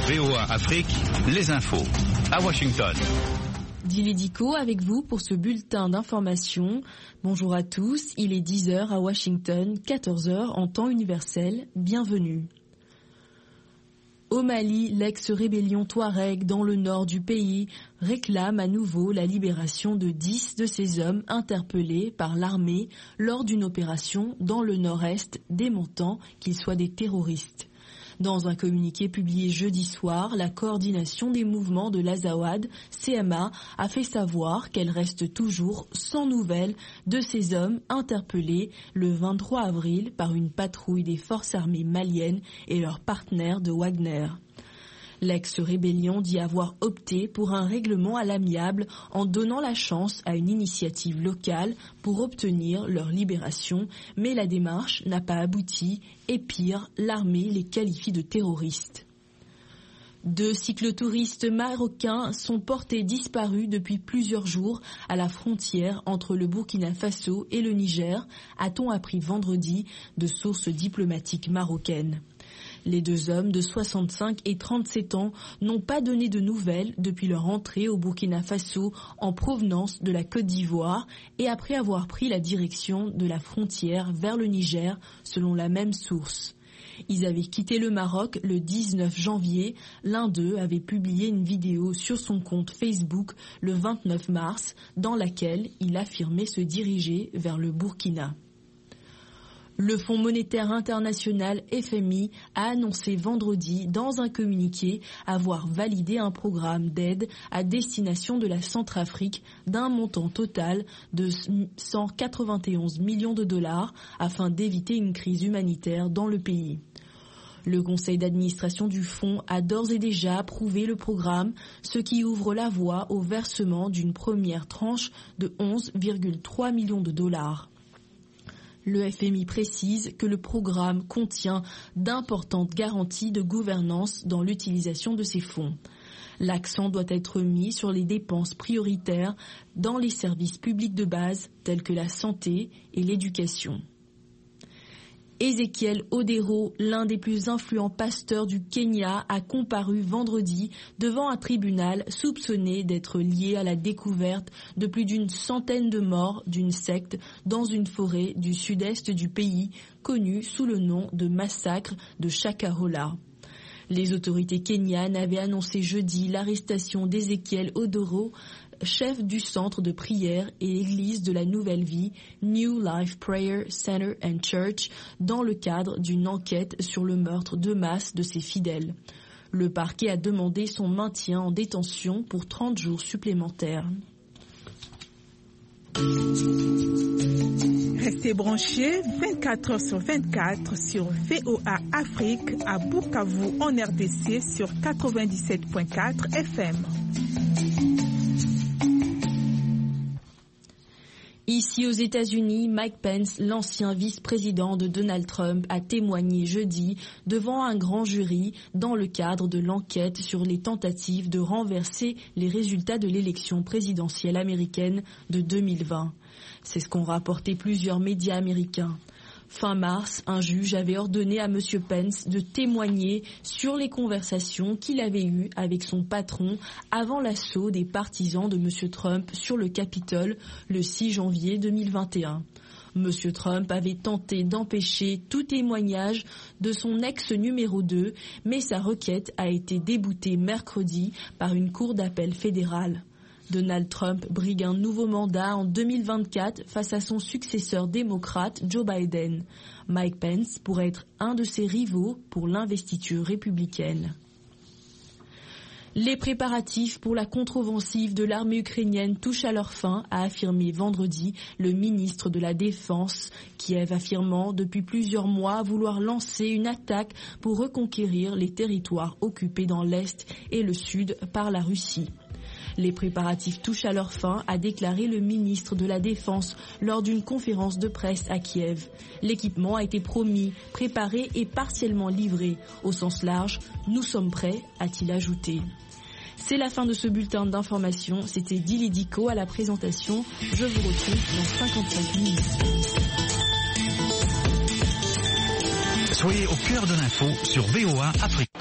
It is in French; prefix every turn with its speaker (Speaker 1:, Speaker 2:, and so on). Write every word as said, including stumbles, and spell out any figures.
Speaker 1: V O A Afrique, les infos. À Washington.
Speaker 2: Dili Diko avec vous pour ce bulletin d'information. Bonjour à tous, il est dix heures à Washington, quatorze heures en temps universel. Bienvenue. Au Mali, l'ex-rébellion Touareg dans le nord du pays réclame à nouveau la libération de dix de ses hommes interpellés par l'armée lors d'une opération dans le nord-est démentant qu'ils soient des terroristes. Dans un communiqué publié jeudi soir, la coordination des mouvements de l'Azawad, C M A, a fait savoir qu'elle reste toujours sans nouvelles de ces hommes interpellés le vingt-trois avril par une patrouille des forces armées maliennes et leurs partenaires de Wagner. L'ex-rébellion dit avoir opté pour un règlement à l'amiable en donnant la chance à une initiative locale pour obtenir leur libération, mais la démarche n'a pas abouti et pire, l'armée les qualifie de terroristes. Deux cyclotouristes marocains sont portés disparus depuis plusieurs jours à la frontière entre le Burkina Faso et le Niger, a-t-on appris vendredi de sources diplomatiques marocaines. Les deux hommes de soixante-cinq et trente-sept ans n'ont pas donné de nouvelles depuis leur entrée au Burkina Faso en provenance de la Côte d'Ivoire et après avoir pris la direction de la frontière vers le Niger, selon la même source. Ils avaient quitté le Maroc le dix-neuf janvier. L'un d'eux avait publié une vidéo sur son compte Facebook le vingt-neuf mars dans laquelle il affirmait se diriger vers le Burkina. Le Fonds monétaire international F M I a annoncé vendredi dans un communiqué avoir validé un programme d'aide à destination de la Centrafrique d'un montant total de cent quatre-vingt-onze millions de dollars afin d'éviter une crise humanitaire dans le pays. Le conseil d'administration du fonds a d'ores et déjà approuvé le programme, ce qui ouvre la voie au versement d'une première tranche de onze virgule trois millions de dollars. Le F M I précise que le programme contient d'importantes garanties de gouvernance dans l'utilisation de ces fonds. L'accent doit être mis sur les dépenses prioritaires dans les services publics de base tels que la santé et l'éducation. Ezekiel Odero, l'un des plus influents pasteurs du Kenya, a comparu vendredi devant un tribunal soupçonné d'être lié à la découverte de plus d'une centaine de morts d'une secte dans une forêt du sud-est du pays, connue sous le nom de massacre de Shakahola. Les autorités kenyanes avaient annoncé jeudi l'arrestation d'Ezekiel Odero, chef du centre de prière et église de la Nouvelle Vie, New Life Prayer Center and Church, dans le cadre d'une enquête sur le meurtre de masse de ses fidèles. Le parquet a demandé son maintien en détention pour trente jours supplémentaires.
Speaker 3: Restez branchés vingt-quatre heures sur vingt-quatre sur V O A Afrique à Bukavu en R D C sur quatre-vingt-dix-sept virgule quatre F M.
Speaker 2: Ici aux États-Unis, Mike Pence, l'ancien vice-président de Donald Trump, a témoigné jeudi devant un grand jury dans le cadre de l'enquête sur les tentatives de renverser les résultats de l'élection présidentielle américaine de deux mille vingt. C'est ce qu'ont rapporté plusieurs médias américains. Fin mars, un juge avait ordonné à M. Pence de témoigner sur les conversations qu'il avait eues avec son patron avant l'assaut des partisans de M. Trump sur le Capitole le six janvier deux mille vingt et un. M. Trump avait tenté d'empêcher tout témoignage de son ex numéro deux, mais sa requête a été déboutée mercredi par une cour d'appel fédérale. Donald Trump brigue un nouveau mandat en deux mille vingt-quatre face à son successeur démocrate Joe Biden. Mike Pence pourrait être un de ses rivaux pour l'investiture républicaine. Les préparatifs pour la contre-offensive de l'armée ukrainienne touchent à leur fin, a affirmé vendredi le ministre de la Défense, Kiev affirmant depuis plusieurs mois vouloir lancer une attaque pour reconquérir les territoires occupés dans l'Est et le Sud par la Russie. Les préparatifs touchent à leur fin, a déclaré le ministre de la Défense lors d'une conférence de presse à Kiev. L'équipement a été promis, préparé et partiellement livré. Au sens large, nous sommes prêts, a-t-il ajouté. C'est la fin de ce bulletin d'information. C'était Dili Diko à la présentation. Je vous retrouve dans cinquante-cinq minutes.
Speaker 1: Soyez au cœur de l'info sur V O A Afrique.